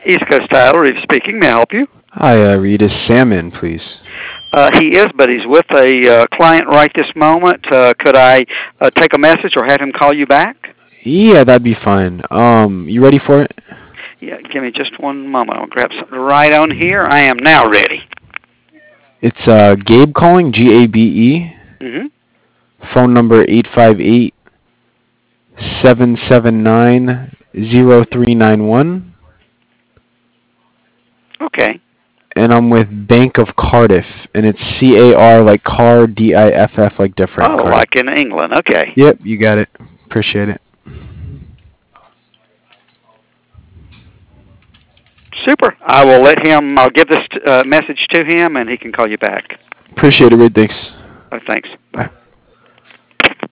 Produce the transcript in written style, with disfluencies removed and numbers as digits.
East Coast Title, Reeve speaking. May I help you? Hi, Reed. Is Sam in, please? He is, but he's with a client right this moment. Could I take a message or have him call you back? Yeah, that'd be fine. You ready for it? Yeah, give me just one moment. I'll grab something right on here. I am now ready. It's Gabe calling, Gabe. Mm-hmm. Phone number 858-779-0391. Okay. And I'm with Bank of Cardiff, and it's CAR like car, DIFF like different Oh, Cardiff. like in England. Okay. Yep, you got it. Appreciate it. Super. I will let him. I'll give this message to him, and he can call you back. Appreciate it, Reed. Thanks. Thanks. Bye.